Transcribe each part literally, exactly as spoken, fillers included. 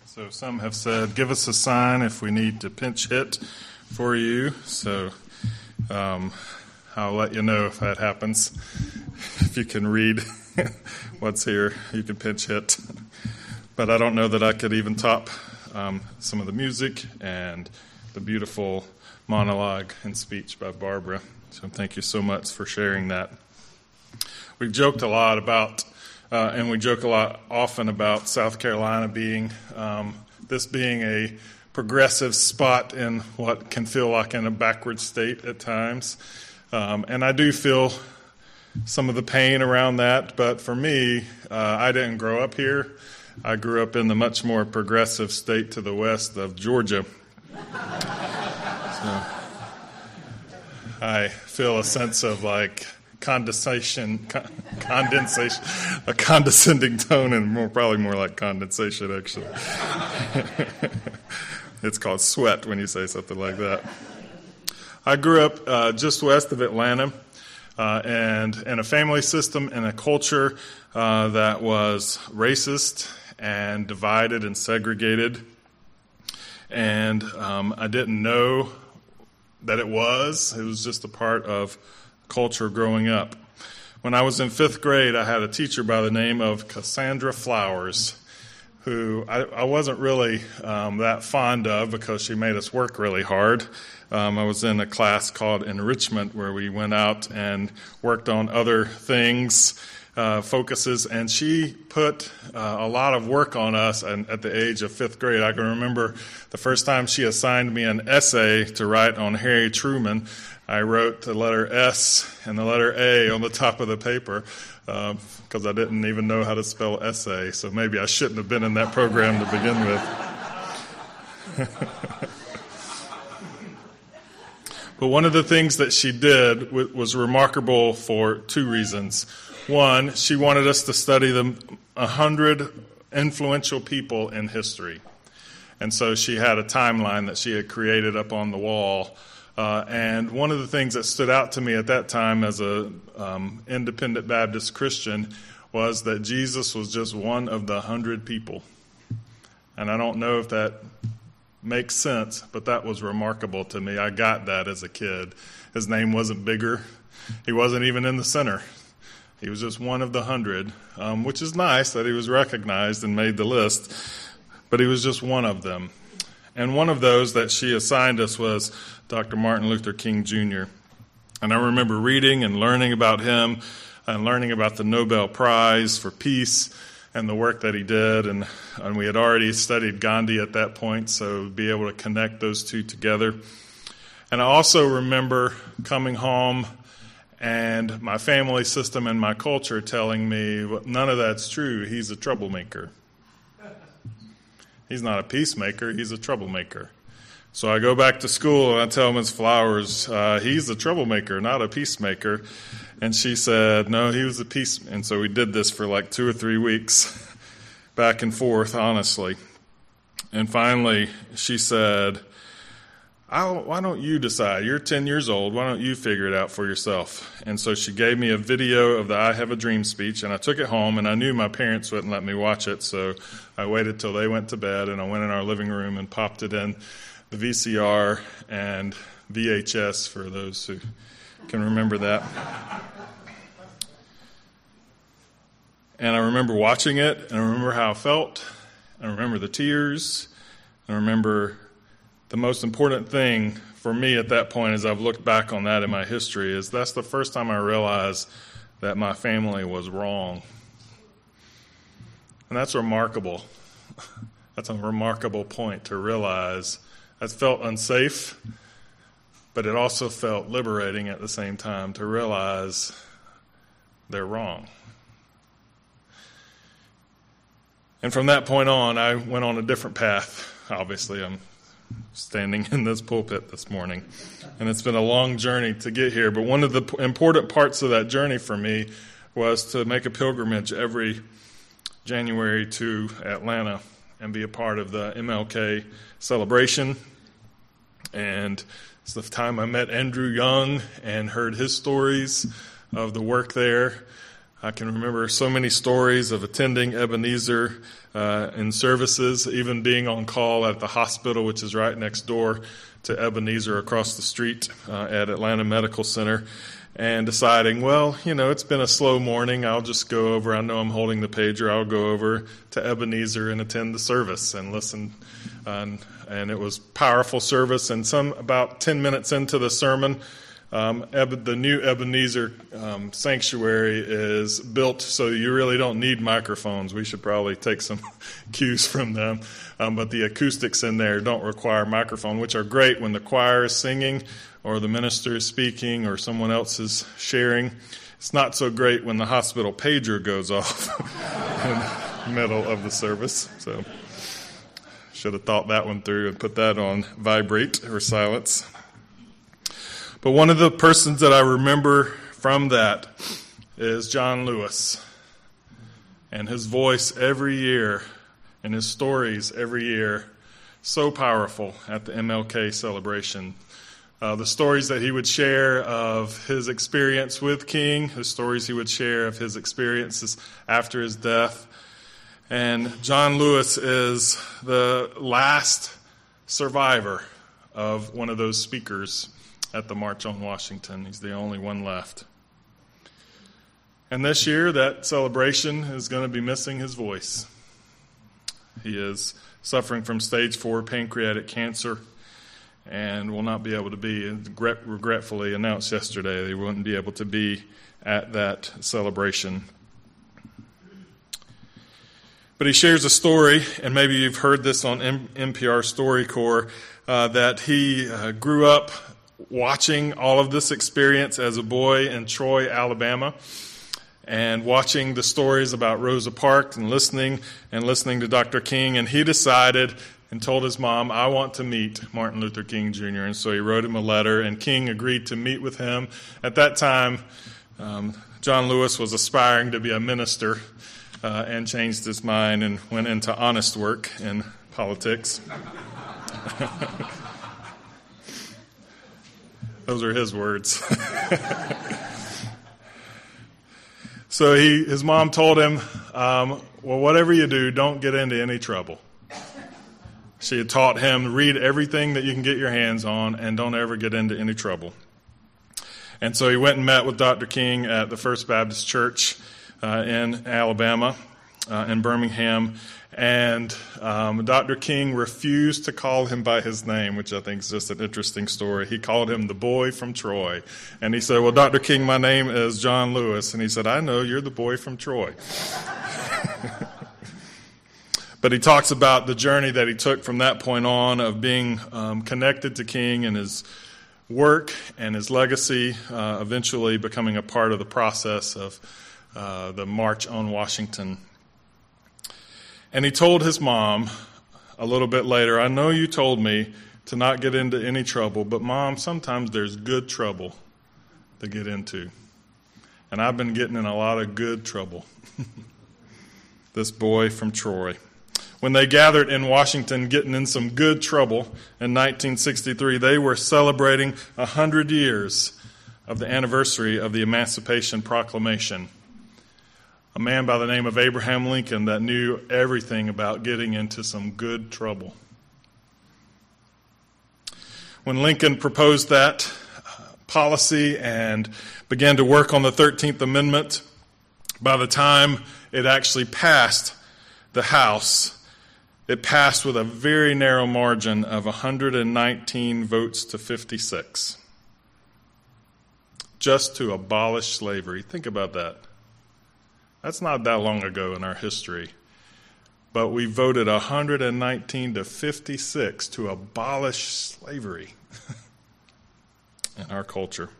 So some have said, give us a sign if we need to pinch hit for you. So um, I'll let you know if that happens. If you can read what's here, you can pinch hit. But I don't know that I could even top um, some of the music and the beautiful monologue and speech by Barbara. So thank you so much for sharing that. We've joked a lot about Uh, and we joke a lot often about South Carolina being, um, this being a progressive spot in what can feel like in a backward state at times. Um, and I do feel some of the pain around that, but for me, uh, I didn't grow up here. I grew up in the much more progressive state to the west of Georgia. So I feel a sense of like condensation, con- condensation, a condescending tone, and more probably more like condensation, actually. It's called sweat when you say something like that. I grew up uh, just west of Atlanta, uh, and in a family system and a culture uh, that was racist and divided and segregated. And um, I didn't know that it was. It was just a part of culture growing up. When I was in fifth grade, I had a teacher by the name of Cassandra Flowers, who I, I wasn't really um, that fond of because she made us work really hard. Um, I was in a class called Enrichment where we went out and worked on other things, uh, focuses, and she put uh, a lot of work on us and at the age of fifth grade. I can remember the first time she assigned me an essay to write on Harry Truman. I wrote the letter S and the letter A on the top of the paper because uh, I didn't even know how to spell essay, so maybe I shouldn't have been in that program to begin with. But one of the things that she did w- was remarkable for two reasons. One, she wanted us to study the one hundred influential people in history. And so she had a timeline that she had created up on the wall. Uh, and one of the things that stood out to me at that time as a um, independent Baptist Christian was that Jesus was just one of the hundred people. And I don't know if that makes sense, but that was remarkable to me. I got that as a kid. His name wasn't bigger. He wasn't even in the center. He was just one of the hundred, um, which is nice that he was recognized and made the list, but he was just one of them. And one of those that she assigned us was Doctor Martin Luther King Junior And I remember reading and learning about him and learning about the Nobel Prize for Peace and the work that he did. And, and we had already studied Gandhi at that point, so be able to connect those two together. And I also remember coming home and my family system and my culture telling me, well, none of that's true. He's a troublemaker. He's not a peacemaker. He's a troublemaker. So I go back to school and I tell Miz Flowers, uh, he's a troublemaker, not a peacemaker. And she said, no, he was a peace. And so we did this for like two or three weeks, back and forth, honestly. And finally, she said, I'll, why don't you decide? You're ten years old. Why don't you figure it out for yourself? And so she gave me a video of the I Have a Dream speech, and I took it home, and I knew my parents wouldn't let me watch it, so I waited till they went to bed, and I went in our living room and popped it in the V C R and V H S for those who can remember that. And I remember watching it, and I remember how I felt. I remember the tears. I remember the most important thing for me at that point, as I've looked back on that in my history, is that's the first time I realized that my family was wrong. And that's remarkable. That's a remarkable point to realize. That felt unsafe, but it also felt liberating at the same time to realize they're wrong. And from that point on, I went on a different path. Obviously, I'm standing in this pulpit this morning, and it's been a long journey to get here. But one of the important parts of that journey for me was to make a pilgrimage every January to Atlanta and be a part of the M L K celebration. And it's the time I met Andrew Young and heard his stories of the work there. I can remember so many stories of attending Ebenezer uh, in services, even being on call at the hospital, which is right next door to Ebenezer across the street uh, at Atlanta Medical Center, and deciding, well, you know, it's been a slow morning. I'll just go over. I know I'm holding the pager. I'll go over to Ebenezer and attend the service and listen. And, and it was powerful service. And some about ten minutes into the sermon, Um, the new Ebenezer um, sanctuary is built so you really don't need microphones. We should probably take some cues from them. Um, but the acoustics in there don't require microphone, which are great when the choir is singing or the minister is speaking or someone else is sharing. It's not so great when the hospital pager goes off in the middle of the service. So should have thought that one through and put that on vibrate or silence. But one of the persons that I remember from that is John Lewis. And his voice every year and his stories every year, so powerful at the M L K celebration. Uh, the stories that he would share of his experience with King, the stories he would share of his experiences after his death. And John Lewis is the last survivor of one of those speakers at the March on Washington. He's the only one left. And this year, that celebration is going to be missing his voice. He is suffering from stage four pancreatic cancer and will not be able to be, regretfully announced yesterday, they wouldn't be able to be at that celebration. But he shares a story, and maybe you've heard this on N P R StoryCorps, uh, that he uh, grew up watching all of this experience as a boy in Troy, Alabama, and watching the stories about Rosa Parks and listening and listening to Doctor King. And he decided and told his mom, I want to meet Martin Luther King Junior And so he wrote him a letter, and King agreed to meet with him. At that time, um, John Lewis was aspiring to be a minister uh, and changed his mind and went into honest work in politics. Those are his words. So he, his mom told him, um, well, whatever you do, don't get into any trouble. She had taught him, read everything that you can get your hands on and don't ever get into any trouble. And so he went and met with Doctor King at the First Baptist Church uh, in Alabama, uh, in Birmingham. And um, Doctor King refused to call him by his name, which I think is just an interesting story. He called him the boy from Troy. And he said, well, Doctor King, my name is John Lewis. And he said, I know, you're the boy from Troy. But he talks about the journey that he took from that point on of being um, connected to King and his work and his legacy, uh, eventually becoming a part of the process of uh, the March on Washington. And he told his mom a little bit later, I know you told me to not get into any trouble, but Mom, sometimes there's good trouble to get into. And I've been getting in a lot of good trouble. This boy from Troy. When they gathered in Washington getting in some good trouble in nineteen sixty-three, they were celebrating one hundred years of the anniversary of the Emancipation Proclamation. A man by the name of Abraham Lincoln that knew everything about getting into some good trouble. When Lincoln proposed that policy and began to work on the thirteenth Amendment, by the time it actually passed the House, it passed with a very narrow margin of one hundred nineteen votes to fifty-six. Just to abolish slavery. Think about that. That's not that long ago in our history. But we voted one hundred nineteen to fifty-six to abolish slavery in our culture.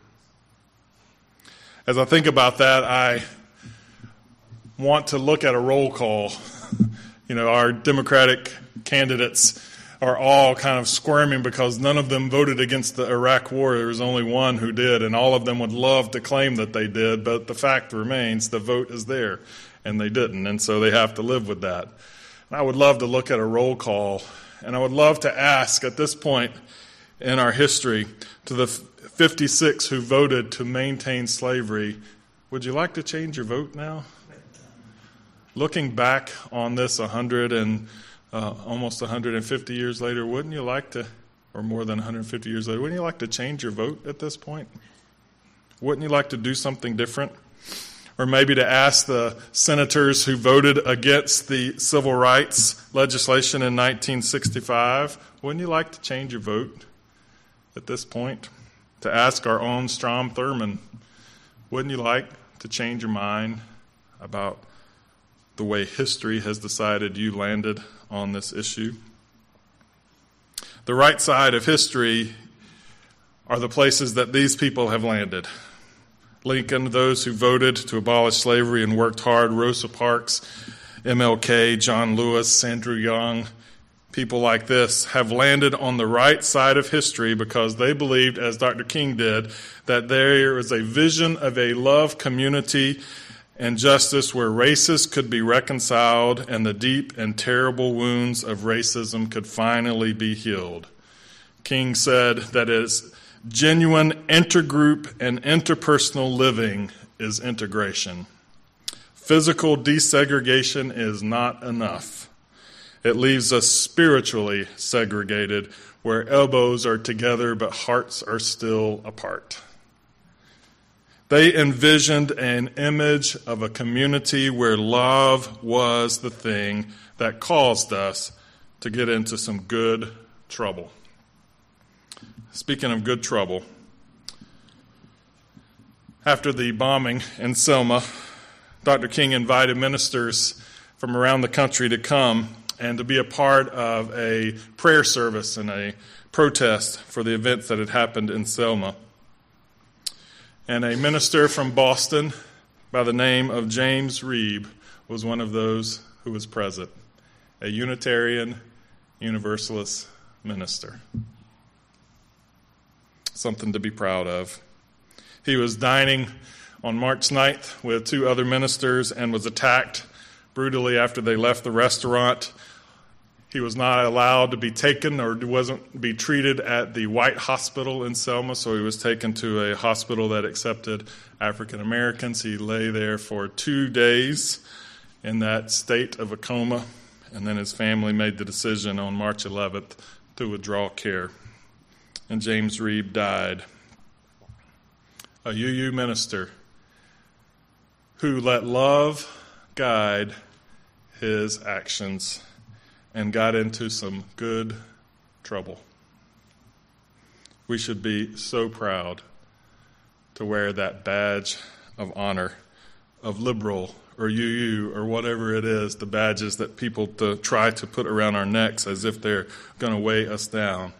As I think about that, I want to look at a roll call. You know, our Democratic candidates are all kind of squirming because none of them voted against the Iraq War. There was only one who did, and all of them would love to claim that they did, but the fact remains the vote is there, and they didn't, and so they have to live with that. And I would love to look at a roll call, and I would love to ask at this point in our history to the fifty-six who voted to maintain slavery, Would you like to change your vote now? Looking back on this one hundred and uh, almost one hundred fifty years later, wouldn't you like to, or more than one hundred fifty years later, wouldn't you like to change your vote at this point? Wouldn't you like to do something different? Or maybe to ask the senators who voted against the civil rights legislation in nineteen sixty-five, wouldn't you like to change your vote at this point? To ask our own Strom Thurmond, wouldn't you like to change your mind about the way history has decided you landed on this issue? The right side of history are the places that these people have landed. Lincoln, those who voted to abolish slavery and worked hard, Rosa Parks, M L K, John Lewis, Andrew Young, people like this have landed on the right side of history because they believed, as Doctor King did, that there is a vision of a love community and justice where races could be reconciled and the deep and terrible wounds of racism could finally be healed. King said that it's genuine intergroup and interpersonal living is integration. Physical desegregation is not enough. It leaves us spiritually segregated, where elbows are together but hearts are still apart. They envisioned an image of a community where love was the thing that caused us to get into some good trouble. Speaking of good trouble, after the bombing in Selma, Doctor King invited ministers from around the country to come and to be a part of a prayer service and a protest for the events that had happened in Selma. And a minister from Boston by the name of James Reeb was one of those who was present, a Unitarian Universalist minister. Something to be proud of. He was dining on March ninth with two other ministers and was attacked brutally after they left the restaurant. He was not allowed to be taken or wasn't be treated at the White Hospital in Selma, so he was taken to a hospital that accepted African Americans. He lay there for two days in that state of a coma, and then his family made the decision on March eleventh to withdraw care. And James Reeb died, a U U minister who let love guide his actions and got into some good trouble. We should be so proud to wear that badge of honor, of liberal or U U or whatever it is, the badges that people to try to put around our necks as if they're going to weigh us down.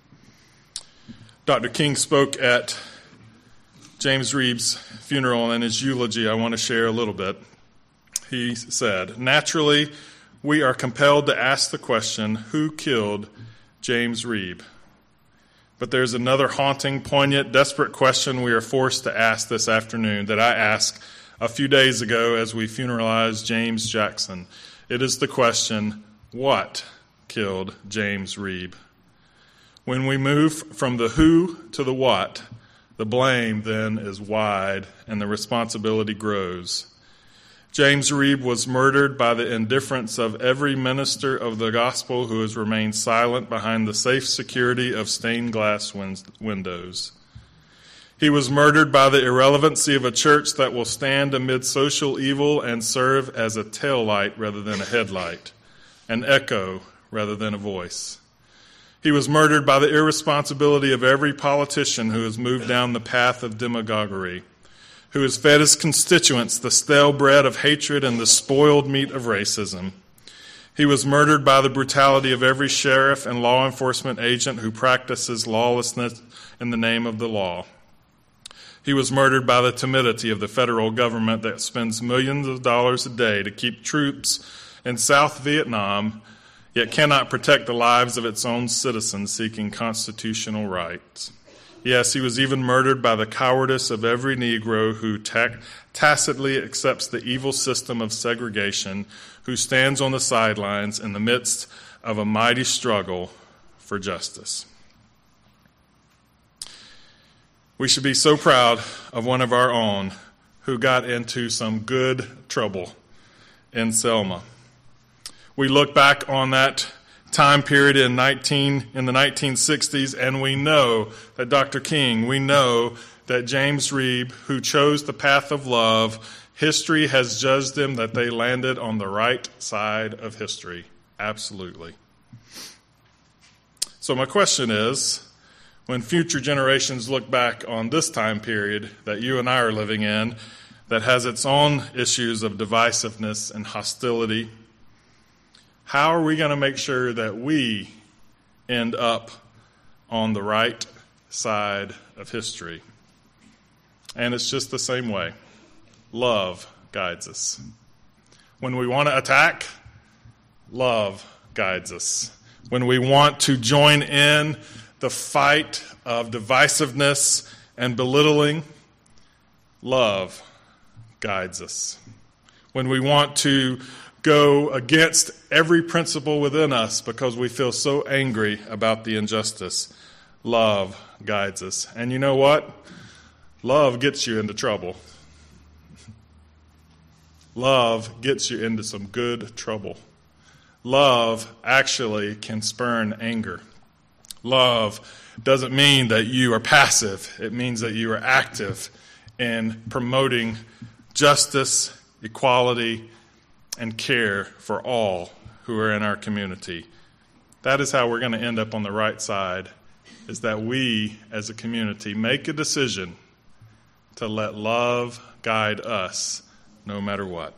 Doctor King spoke at James Reeb's funeral, and in his eulogy, I want to share a little bit. He said, "Naturally, we are compelled to ask the question, who killed James Reeb? But there's another haunting, poignant, desperate question we are forced to ask this afternoon that I asked a few days ago as we funeralized James Jackson. It is the question, what killed James Reeb? When we move from the who to the what, the blame then is wide and the responsibility grows. James Reeb was murdered by the indifference of every minister of the gospel who has remained silent behind the safe security of stained glass win- windows. He was murdered by the irrelevancy of a church that will stand amid social evil and serve as a tail light rather than a headlight, an echo rather than a voice. He was murdered by the irresponsibility of every politician who has moved down the path of demagoguery, who has fed his constituents the stale bread of hatred and the spoiled meat of racism. He was murdered by the brutality of every sheriff and law enforcement agent who practices lawlessness in the name of the law. He was murdered by the timidity of the federal government that spends millions of dollars a day to keep troops in South Vietnam, yet cannot protect the lives of its own citizens seeking constitutional rights. Yes, he was even murdered by the cowardice of every Negro who ta- tacitly accepts the evil system of segregation, who stands on the sidelines in the midst of a mighty struggle for justice. We should be so proud of one of our own who got into some good trouble in Selma. We look back on that time period in nineteen in the nineteen sixties, and we know that Doctor King, we know that James Reeb, who chose the path of love, history has judged them that they landed on the right side of history. Absolutely. So my question is, when future generations look back on this time period that you and I are living in, that has its own issues of divisiveness and hostility, how are we going to make sure that we end up on the right side of history? And it's just the same way. Love guides us. When we want to attack, love guides us. When we want to join in the fight of divisiveness and belittling, love guides us. When we want to go against every principle within us because we feel so angry about the injustice, love guides us. And you know what? Love gets you into trouble. Love gets you into some good trouble. Love actually can spurn anger. Love doesn't mean that you are passive. It means that you are active in promoting justice, equality, and care for all who are in our community. That is how we're going to end up on the right side, is that we as a community make a decision to let love guide us no matter what.